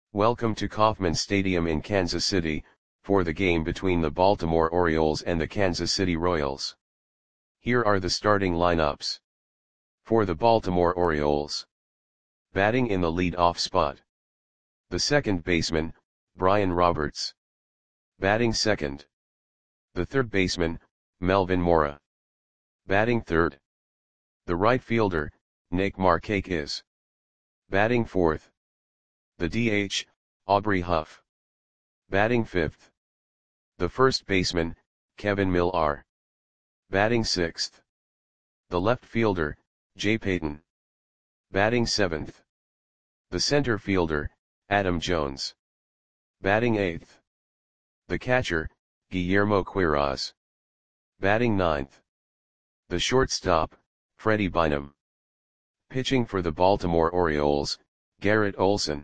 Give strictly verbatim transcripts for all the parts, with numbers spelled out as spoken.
Welcome to Kauffman Stadium in Kansas City, for the game between the Baltimore Orioles and the Kansas City Royals. Here are the starting lineups. For the Baltimore Orioles. Batting in the lead-off spot. The second baseman, Brian Roberts. Batting second. The third baseman, Melvin Mora. Batting third. The right fielder, Nick Markakis. Batting fourth. The D H, Aubrey Huff. Batting fifth. The first baseman, Kevin Millar. Batting sixth. The left fielder, Jay Payton. Batting seventh. The center fielder, Adam Jones. Batting eighth. The catcher, Guillermo Quiroz. Batting ninth. The shortstop, Freddie Bynum. Pitching for the Baltimore Orioles, Garrett Olson.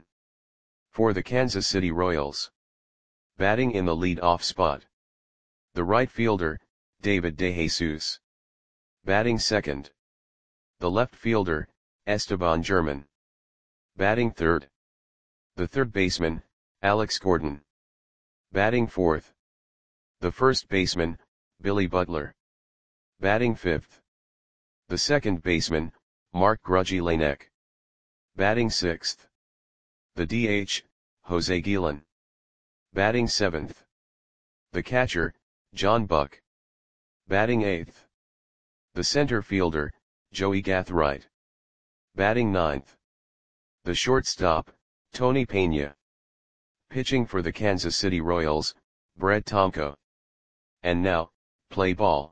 For the Kansas City Royals. Batting in the lead-off spot. The right fielder, David DeJesus. Batting second. The left fielder, Esteban German. Batting third. The third baseman, Alex Gordon. Batting fourth. The first baseman, Billy Butler. Batting fifth. The second baseman, Mark Grudzielanek. Batting sixth. The D H, Jose Guillen. Batting seventh. The catcher, John Buck. Batting eighth. The center fielder, Joey Gathright. Batting ninth. The shortstop, Tony Pena. Pitching for the Kansas City Royals, Brett Tomko. And now, play ball.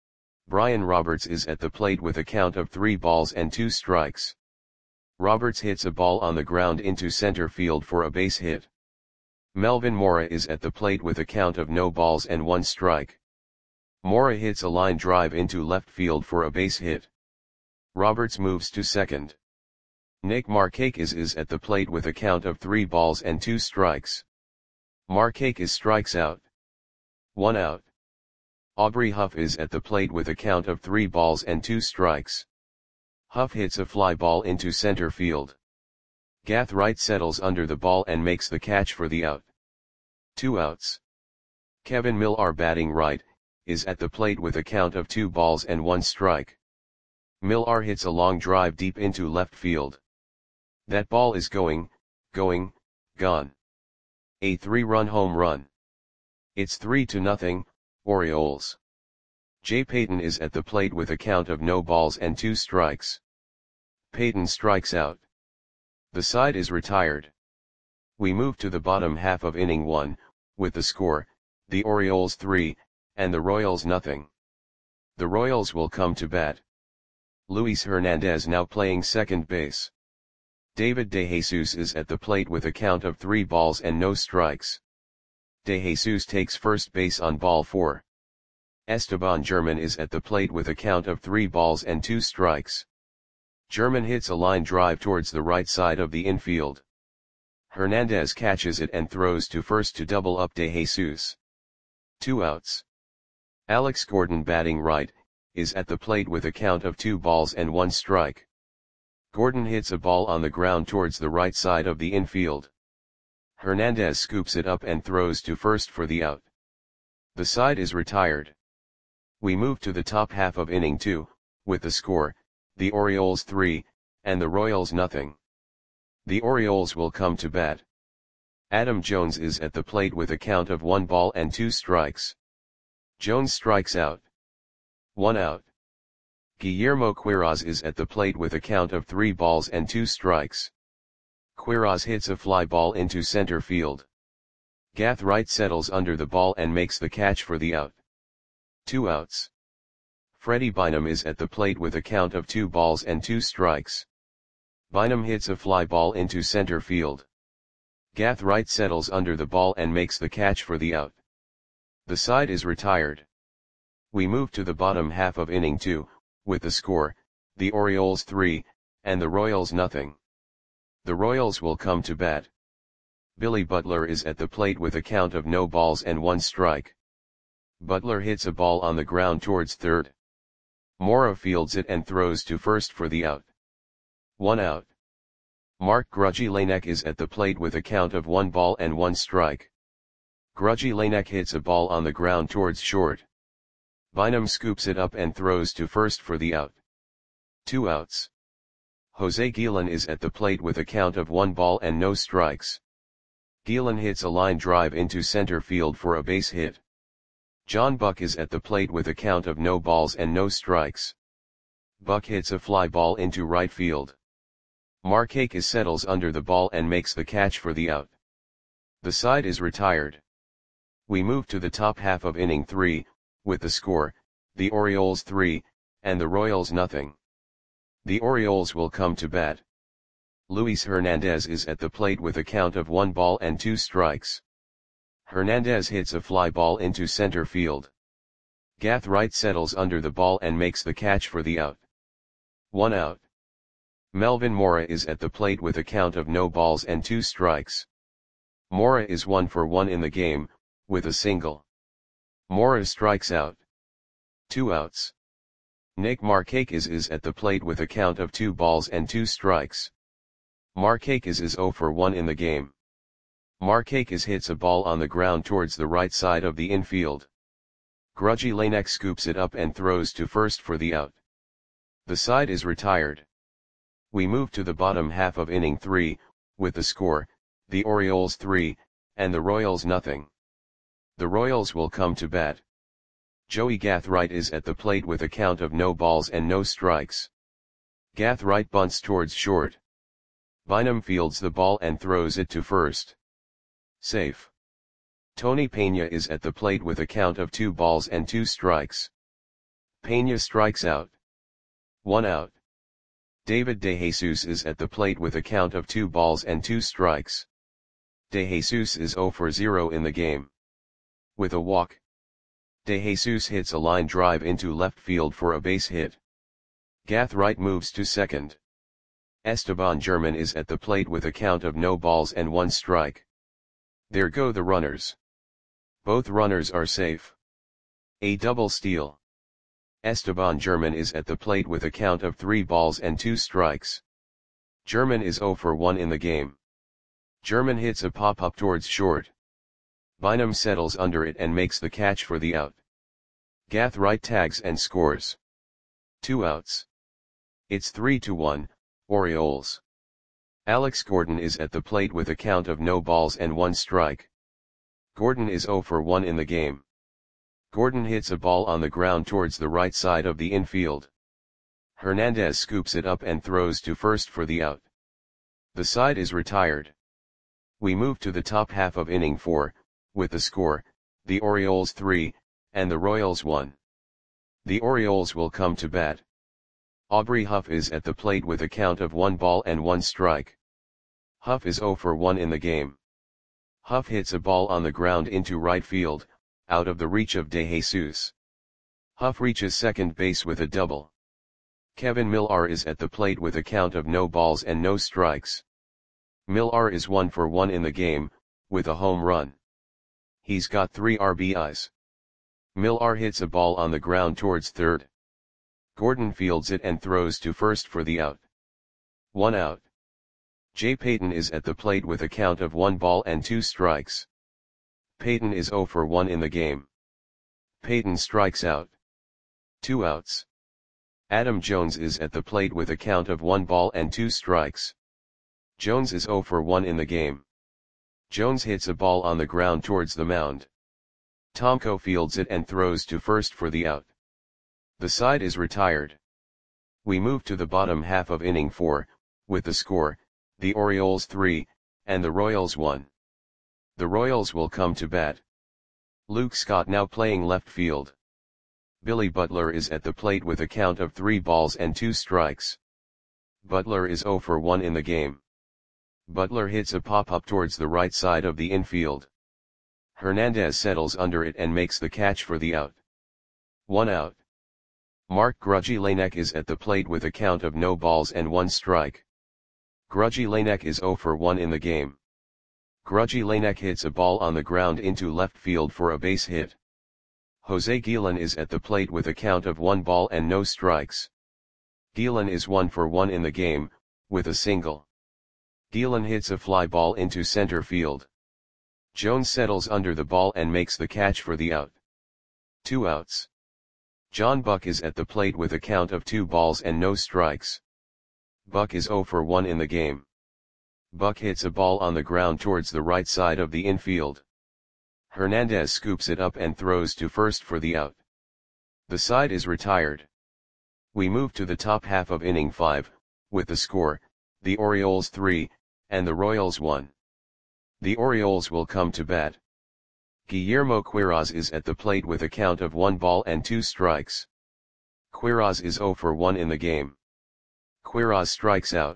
Brian Roberts is at the plate with a count of three balls and two strikes. Roberts hits a ball on the ground into center field for a base hit. Melvin Mora is at the plate with a count of no balls and one strike. Mora hits a line drive into left field for a base hit. Roberts moves to second. Nick Markakis is at the plate with a count of three balls and two strikes. Markakis strikes out. One out. Aubrey Huff is at the plate with a count of three balls and two strikes. Huff hits a fly ball into center field. Gathright settles under the ball and makes the catch for the out. Two outs. Kevin Millar, batting right, is at the plate with a count of two balls and one strike. Millar hits a long drive deep into left field. That ball is going, going, gone. A three-run home run. It's three to nothing, Orioles. Jay Payton is at the plate with a count of no balls and two strikes. Payton strikes out. The side is retired. We move to the bottom half of inning one, with the score, the Orioles three, and the Royals nothing. The Royals will come to bat. Luis Hernandez now playing second base. David DeJesus is at the plate with a count of three balls and no strikes. DeJesus takes first base on ball four. Esteban German is at the plate with a count of three balls and two strikes. German hits a line drive towards the right side of the infield. Hernandez catches it and throws to first to double up DeJesus. Two outs. Alex Gordon, batting right, is at the plate with a count of two balls and one strike. Gordon hits a ball on the ground towards the right side of the infield. Hernandez scoops it up and throws to first for the out. The side is retired. We move to the top half of inning two, with the score, the Orioles three, and the Royals nothing. The Orioles will come to bat. Adam Jones is at the plate with a count of one ball and two strikes. Jones strikes out. One out. Guillermo Quiroz is at the plate with a count of three balls and two strikes. Quiroz hits a fly ball into center field. Gathright settles under the ball and makes the catch for the out. Two outs. Freddie Bynum is at the plate with a count of two balls and two strikes. Bynum hits a fly ball into center field. Gathright settles under the ball and makes the catch for the out. The side is retired. We move to the bottom half of inning two, with the score, the Orioles three, and the Royals nothing. The Royals will come to bat. Billy Butler is at the plate with a count of no balls and one strike. Butler hits a ball on the ground towards third. Mora fields it and throws to first for the out. One out. Mark Grujillanek is at the plate with a count of one ball and one strike. Grujillanek hits a ball on the ground towards short. Bynum scoops it up and throws to first for the out. Two outs. Jose Guillen is at the plate with a count of one ball and no strikes. Guillen hits a line drive into center field for a base hit. John Buck is at the plate with a count of no balls and no strikes. Buck hits a fly ball into right field. Markakis settles under the ball and makes the catch for the out. The side is retired. We move to the top half of inning three, with the score, the Orioles three, and the Royals nothing. The Orioles will come to bat. Luis Hernandez is at the plate with a count of one ball and two strikes. Hernandez hits a fly ball into center field. Gath Wright settles under the ball and makes the catch for the out. One out. Melvin Mora is at the plate with a count of no balls and two strikes. Mora is one for one in the game, with a single. Mora strikes out. Two outs. Nick Markakis is at the plate with a count of two balls and two strikes. Markakis is zero for one in the game. Markakis hits a ball on the ground towards the right side of the infield. Grujillanek scoops it up and throws to first for the out. The side is retired. We move to the bottom half of inning three, with the score, the Orioles three, and the Royals nothing. The Royals will come to bat. Joey Gath Wright is at the plate with a count of no balls and no strikes. Gath Wright bunts towards short. Bynum fields the ball and throws it to first. Safe. Tony Pena is at the plate with a count of two balls and two strikes. Pena strikes out. One out. David DeJesus is at the plate with a count of two balls and two strikes. DeJesus is zero for zero in the game. With a walk, DeJesus hits a line drive into left field for a base hit. Gath Wright moves to second. Esteban German is at the plate with a count of no balls and one strike. There go the runners. Both runners are safe. A double steal. Esteban German is at the plate with a count of three balls and two strikes. German is zero for one in the game. German hits a pop-up towards short. Bynum settles under it and makes the catch for the out. Gath Wright tags and scores. Two outs. It's three to one, Orioles. Alex Gordon is at the plate with a count of no balls and one strike. Gordon is zero for one in the game. Gordon hits a ball on the ground towards the right side of the infield. Hernandez scoops it up and throws to first for the out. The side is retired. We move to the top half of inning four, with the score, the Orioles three, and the Royals one. The Orioles will come to bat. Aubrey Huff is at the plate with a count of one ball and one strike. Huff is zero for one in the game. Huff hits a ball on the ground into right field, out of the reach of DeJesus. Huff reaches second base with a double. Kevin Millar is at the plate with a count of no balls and no strikes. Millar is one for one in the game, with a home run. He's got three R B Is. Millar hits a ball on the ground towards third. Gordon fields it and throws to first for the out. One out. Jay Payton is at the plate with a count of one ball and two strikes. Payton is zero for one in the game. Payton strikes out. Two outs. Adam Jones is at the plate with a count of one ball and two strikes. Jones is zero for one in the game. Jones hits a ball on the ground towards the mound. Tomko fields it and throws to first for the out. The side is retired. We move to the bottom half of inning four, with the score, the Orioles three, and the Royals one. The Royals will come to bat. Luke Scott now playing left field. Billy Butler is at the plate with a count of three balls and two strikes. Butler is zero for one in the game. Butler hits a pop-up towards the right side of the infield. Hernandez settles under it and makes the catch for the out. One out. Mark Grujillanek is at the plate with a count of no balls and one strike. Grujillanek is zero for one in the game. Grujillanek hits a ball on the ground into left field for a base hit. Jose Guillen is at the plate with a count of one ball and no strikes. Guillen is one for one in the game, with a single. Gielan hits a fly ball into center field. Jones settles under the ball and makes the catch for the out. Two outs. John Buck is at the plate with a count of two balls and no strikes. Buck is oh for one in the game. Buck hits a ball on the ground towards the right side of the infield. Hernandez scoops it up and throws to first for the out. The side is retired. We move to the top half of inning five, with the score, the Orioles three, and the Royals one. The Orioles will come to bat. Guillermo Quiroz is at the plate with a count of one ball and two strikes. Quiroz is oh for one in the game. Quiroz strikes out.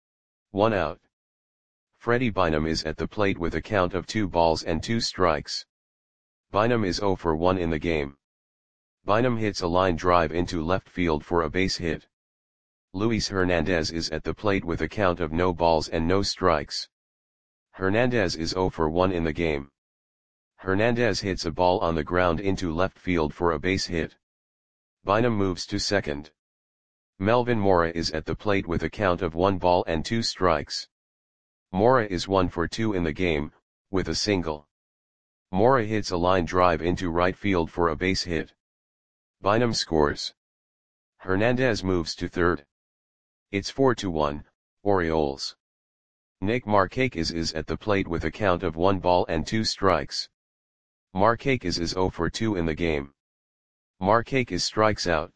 One out. Freddie Bynum is at the plate with a count of two balls and two strikes. Bynum is oh for one in the game. Bynum hits a line drive into left field for a base hit. Luis Hernandez is at the plate with a count of no balls and no strikes. Hernandez is oh for one in the game. Hernandez hits a ball on the ground into left field for a base hit. Bynum moves to second. Melvin Mora is at the plate with a count of one ball and two strikes. Mora is one for two in the game, with a single. Mora hits a line drive into right field for a base hit. Bynum scores. Hernandez moves to third. It's four to one, Orioles. Nick Markakis is at the plate with a count of one ball and two strikes. Markakis is oh for two in the game. Markakis strikes out.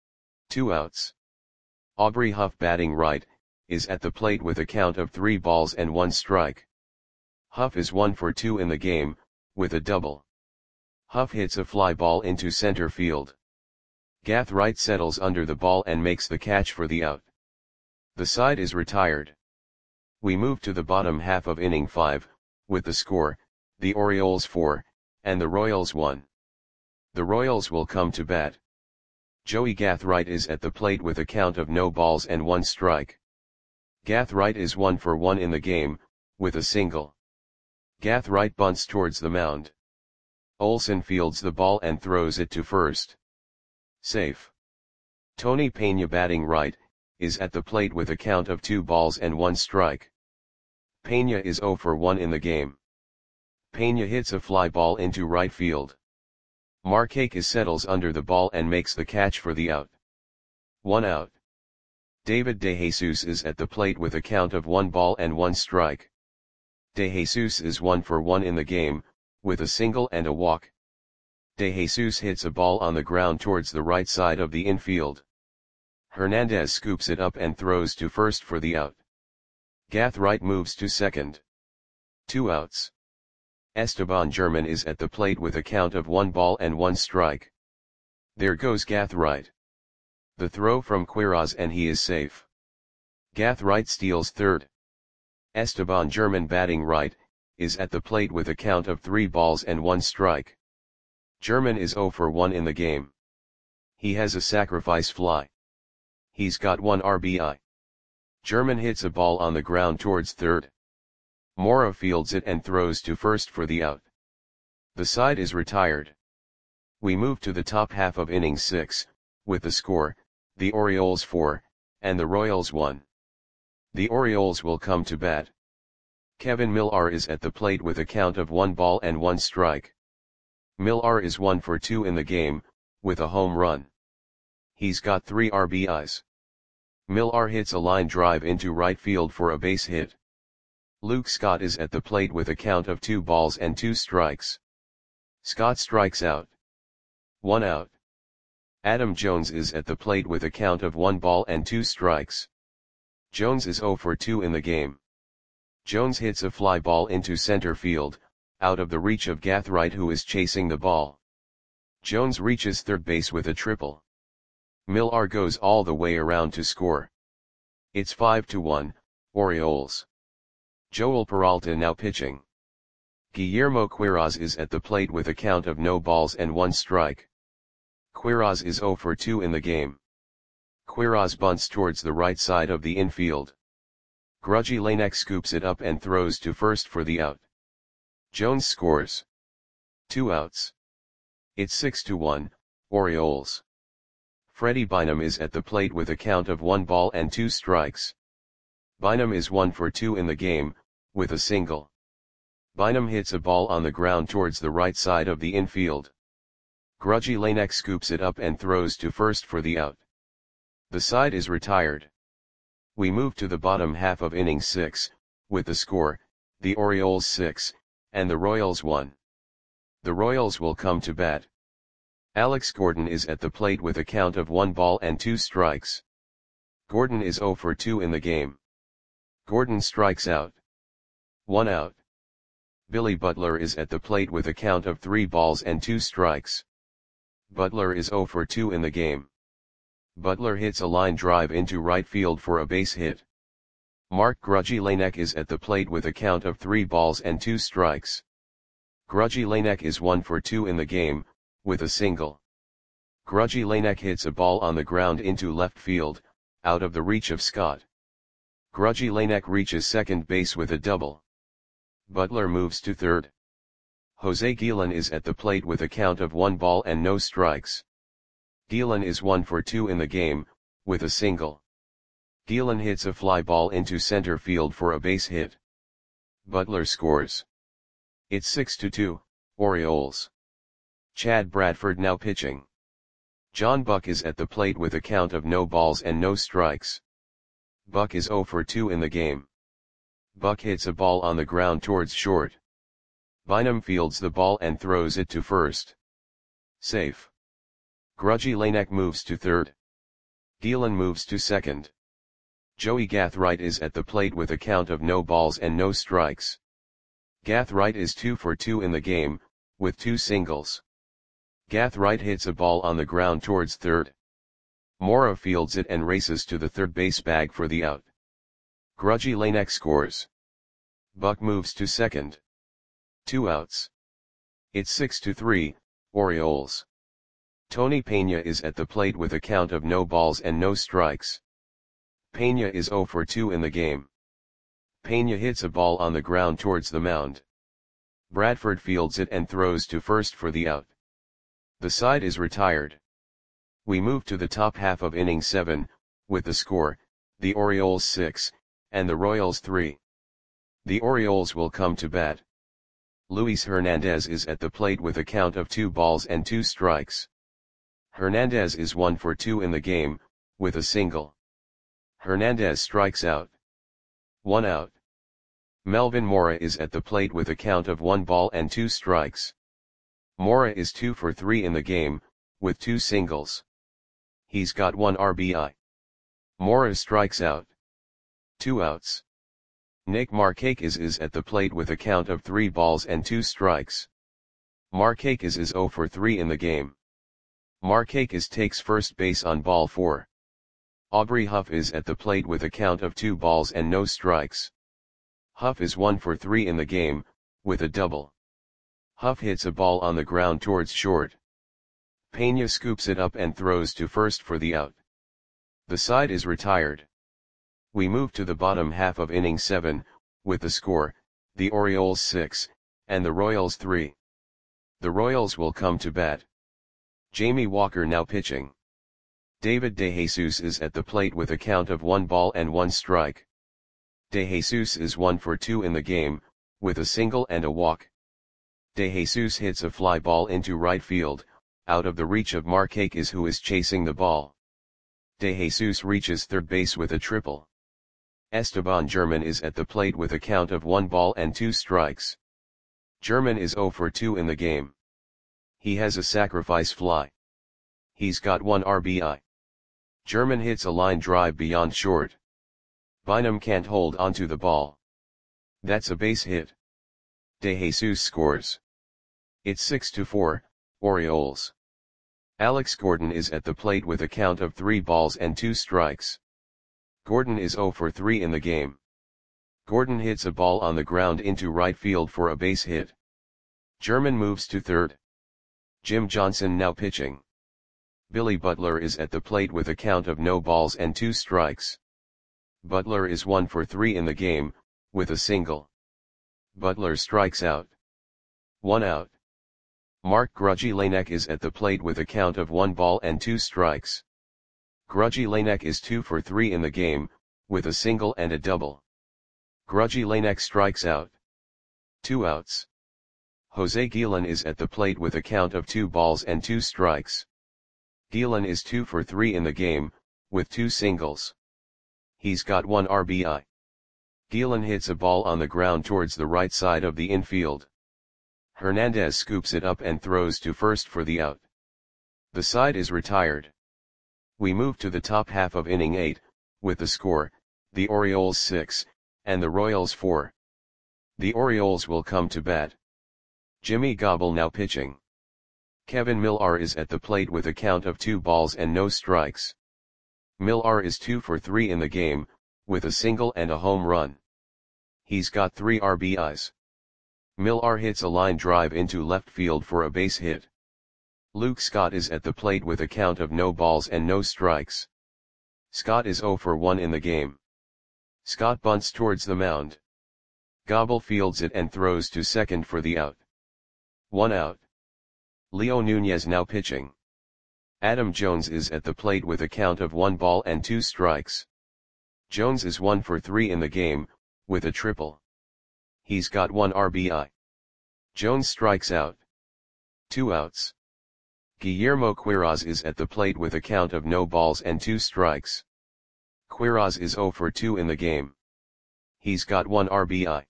Two outs. Aubrey Huff, batting right, is at the plate with a count of three balls and one strike. Huff is one for two in the game, with a double. Huff hits a fly ball into center field. Gath Wright settles under the ball and makes the catch for the out. The side is retired. We move to the bottom half of inning five, with the score, the Orioles four, and the Royals one. The Royals will come to bat. Joey Gath Wright is at the plate with a count of no balls and one strike. Gath Wright is one for one in the game, with a single. Gath Wright bunts towards the mound. Olson fields the ball and throws it to first. Safe. Tony Pena, batting right, is at the plate with a count of two balls and one strike. Pena is oh for one in the game. Pena hits a fly ball into right field. Markakis settles under the ball and makes the catch for the out. One out. David DeJesus is at the plate with a count of one ball and one strike. DeJesus is one for one in the game, with a single and a walk. DeJesus hits a ball on the ground towards the right side of the infield. Hernandez scoops it up and throws to first for the out. Gath Wright moves to second. Two outs. Esteban German is at the plate with a count of one ball and one strike. There goes Gath Wright. The throw from Quiroz and he is safe. Gath Wright steals third. Esteban German, batting right, is at the plate with a count of three balls and one strike. German is oh for one in the game. He has a sacrifice fly. He's got one R B I. German hits a ball on the ground towards third. Mora fields it and throws to first for the out. The side is retired. We move to the top half of inning six, with the score, the Orioles four, and the Royals one. The Orioles will come to bat. Kevin Millar is at the plate with a count of one ball and one strike. Millar is one for two in the game, with a home run. He's got three R B Is. Millar hits a line drive into right field for a base hit. Luke Scott is at the plate with a count of two balls and two strikes. Scott strikes out. One out. Adam Jones is at the plate with a count of one ball and two strikes. Jones is oh for two in the game. Jones hits a fly ball into center field, out of the reach of Gath Wright, who is chasing the ball. Jones reaches third base with a triple. Millar goes all the way around to score. It's five to one, Orioles. Joel Peralta now pitching. Guillermo Quiroz is at the plate with a count of no balls and one strike. Quiroz is oh for two in the game. Quiroz bunts towards the right side of the infield. Grudgy Lanek scoops it up and throws to first for the out. Jones scores. Two outs. It's six to one, Orioles. Freddie Bynum is at the plate with a count of one ball and two strikes. Bynum is one for two in the game, with a single. Bynum hits a ball on the ground towards the right side of the infield. Grudgy Lanek scoops it up and throws to first for the out. The side is retired. We move to the bottom half of inning six, with the score, the Orioles six, and the Royals one. The Royals will come to bat. Alex Gordon is at the plate with a count of one ball and two strikes. Gordon is zero for two in the game. Gordon strikes out. One out. Billy Butler is at the plate with a count of three balls and two strikes. Butler is zero for two in the game. Butler hits a line drive into right field for a base hit. Mark Grudgy Lanek is at the plate with a count of three balls and two strikes. Grudgy Lanek is one for two in the game, with a single. Grudgy Lanek hits a ball on the ground into left field, out of the reach of Scott. Grudgy Lanek reaches second base with a double. Butler moves to third. Jose Guillen is at the plate with a count of one ball and no strikes. Guillen is one for two in the game, with a single. Guillen hits a fly ball into center field for a base hit. Butler scores. It's six to two, Orioles. Chad Bradford now pitching. John Buck is at the plate with a count of no balls and no strikes. Buck is zero for two in the game. Buck hits a ball on the ground towards short. Bynum fields the ball and throws it to first. Safe. Grudgy Lanek moves to third. Guillen moves to second. Joey Gathright is at the plate with a count of no balls and no strikes. Gathright is two for two in the game, with two singles. Gathright hits a ball on the ground towards third. Mora fields it and races to the third base bag for the out. Grudgy Lanek scores. Buck moves to second. Two outs. It's six to three, Orioles. Tony Pena is at the plate with a count of no balls and no strikes. Pena is zero for two in the game. Pena hits a ball on the ground towards the mound. Bradford fields it and throws to first for the out. The side is retired. We move to the top half of inning seven, with the score, the Orioles six, and the Royals three. The Orioles will come to bat. Luis Hernandez is at the plate with a count of two balls and two strikes. Hernandez is one for two in the game, with a single. Hernandez strikes out. One out. Melvin Mora is at the plate with a count of one ball and two strikes. Mora is two for three in the game, with two singles. He's got one R B I. Mora strikes out. Two outs. Nick Markakis is at the plate with a count of three balls and two strikes. Markakis is zero for three in the game. Markakis takes first base on ball four. Aubrey Huff is at the plate with a count of two balls and no strikes. Huff is one for three in the game, with a double. Huff hits a ball on the ground towards short. Pena scoops it up and throws to first for the out. The side is retired. We move to the bottom half of inning seven, with the score, the Orioles six, and the Royals three. The Royals will come to bat. Jamie Walker now pitching. David DeJesus is at the plate with a count of one ball and one strike. DeJesus is one for two in the game, with a single and a walk. DeJesus hits a fly ball into right field, out of the reach of Markakis, who is chasing the ball. DeJesus reaches third base with a triple. Esteban German is at the plate with a count of one ball and two strikes. German is zero for two in the game. He has a sacrifice fly. He's got one R B I. German hits a line drive beyond short. Bynum can't hold onto the ball. That's a base hit. DeJesus scores. It's six to four, Orioles. Alex Gordon is at the plate with a count of three balls and two strikes. Gordon is zero for three in the game. Gordon hits a ball on the ground into right field for a base hit. German moves to third. Jim Johnson now pitching. Billy Butler is at the plate with a count of no balls and two strikes. Butler is one for three in the game, with a single. Butler strikes out. One out. Mark Grudgy Lanek is at the plate with a count of one ball and two strikes. Grudgy Lanek is two for three in the game, with a single and a double. Grudgy Lanek strikes out. Two outs. Jose Guillen is at the plate with a count of two balls and two strikes. Guillen is two for three in the game, with two singles. He's got one R B I. Guillen hits a ball on the ground towards the right side of the infield. Hernandez scoops it up and throws to first for the out. The side is retired. We move to the top half of inning eight, with the score, the Orioles six, and the Royals four. The Orioles will come to bat. Jimmy Gobble now pitching. Kevin Millar is at the plate with a count of two balls and no strikes. Millar is two for three in the game, with a single and a home run. He's got three R B Is. Millar hits a line drive into left field for a base hit. Luke Scott is at the plate with a count of no balls and no strikes. Scott is zero for one in the game. Scott bunts towards the mound. Gobble fields it and throws to second for the out. One out. Leo Nunez now pitching. Adam Jones is at the plate with a count of one ball and two strikes. Jones is one for three in the game, with a triple. He's got one R B I. Jones strikes out. Two outs. Guillermo Quiroz is at the plate with a count of no balls and two strikes. Quiroz is zero for two in the game. He's got one R B I.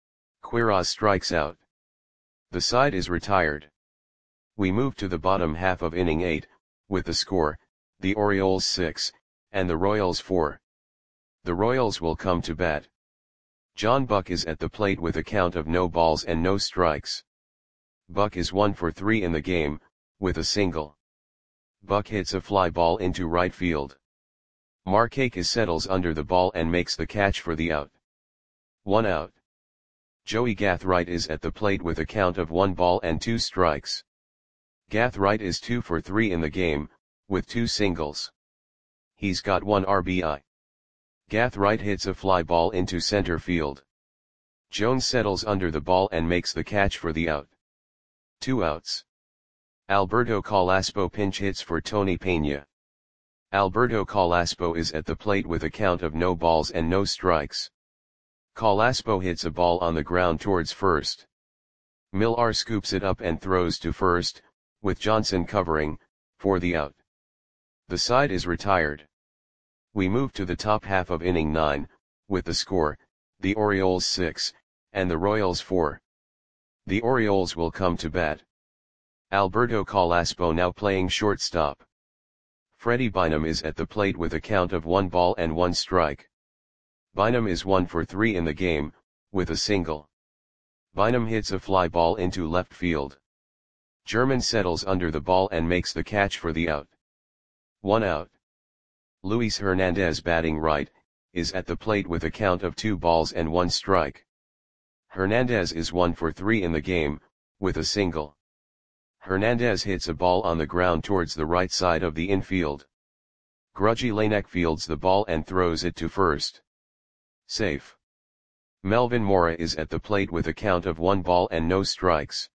Quiroz strikes out. The side is retired. We move to the bottom half of inning eight, with the score, the Orioles six, and the Royals four. The Royals will come to bat. John Buck is at the plate with a count of no balls and no strikes. Buck is one for three in the game, with a single. Buck hits a fly ball into right field. Markakis settles under the ball and makes the catch for the out. One out. Joey Gathright is at the plate with a count of one ball and two strikes. Gathright is two for three in the game, with two singles. He's got one R B I. Gathright hits a fly ball into center field. Jones settles under the ball and makes the catch for the out. Two outs. Alberto Calaspo pinch hits for Tony Peña. Alberto Calaspo is at the plate with a count of no balls and no strikes. Calaspo hits a ball on the ground towards first. Millar scoops it up and throws to first, with Johnson covering, for the out. The side is retired. We move to the top half of inning nine, with the score, the Orioles six, and the Royals four. The Orioles will come to bat. Alberto Calaspo now playing shortstop. Freddie Bynum is at the plate with a count of one ball and one strike. Bynum is one for three in the game, with a single. Bynum hits a fly ball into left field. German settles under the ball and makes the catch for the out. One out. Luis Hernandez batting right, is at the plate with a count of two balls and one strike. Hernandez is one for three in the game, with a single. Hernandez hits a ball on the ground towards the right side of the infield. Grudgy Lanek fields the ball and throws it to first. Safe. Melvin Mora is at the plate with a count of one ball and no strikes.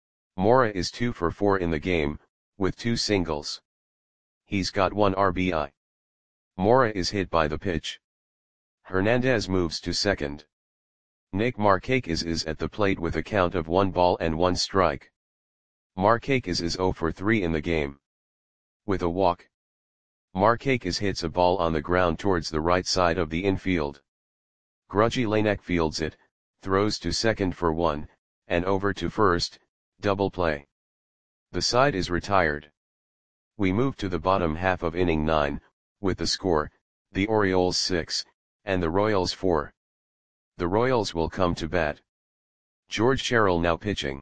Mora is two for four in the game, with two singles. He's got one R B I. Mora is hit by the pitch. Hernandez moves to second. Nick Markakis is at the plate with a count of one ball and one strike. Markakis is zero for three in the game. With a walk. Markakis hits a ball on the ground towards the right side of the infield. Grudgy Lanek fields it, throws to second for one, and over to first, double play. The side is retired. We move to the bottom half of inning nine, with the score, the Orioles six, and the Royals four. The Royals will come to bat. George Sherrill now pitching.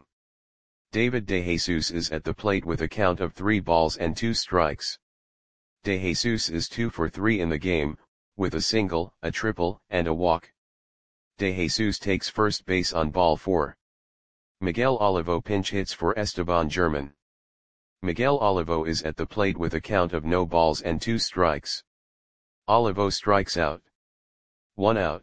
David DeJesus is at the plate with a count of three balls and two strikes. DeJesus is two for three in the game, with a single, a triple, and a walk. DeJesus takes first base on ball four. Miguel Olivo pinch hits for Esteban German. Miguel Olivo is at the plate with a count of no balls and two strikes. Olivo strikes out. One out.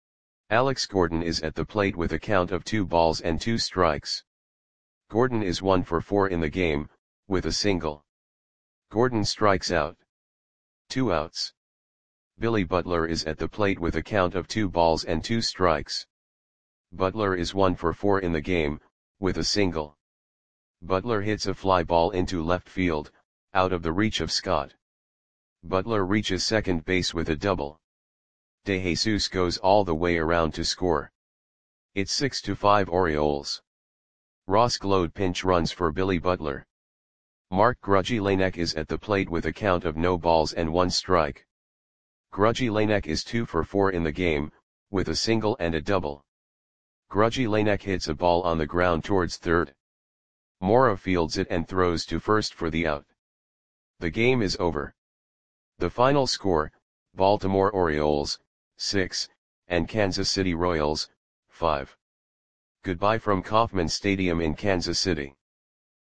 Alex Gordon is at the plate with a count of two balls and two strikes. Gordon is one for four in the game, with a single. Gordon strikes out. Two outs. Billy Butler is at the plate with a count of two balls and two strikes. Butler is one for four in the game, with a single. Butler hits a fly ball into left field, out of the reach of Scott. Butler reaches second base with a double. De Jesus goes all the way around to score. It's six to five Orioles. Ross Glode pinch runs for Billy Butler. Mark Grudzielanek is at the plate with a count of no balls and one strike. Grudzielanek is two for four in the game, with a single and a double. Grudzielanek hits a ball on the ground towards third. Mora fields it and throws to first for the out. The game is over. The final score, Baltimore Orioles, six, and Kansas City Royals, five. Goodbye from Kauffman Stadium in Kansas City.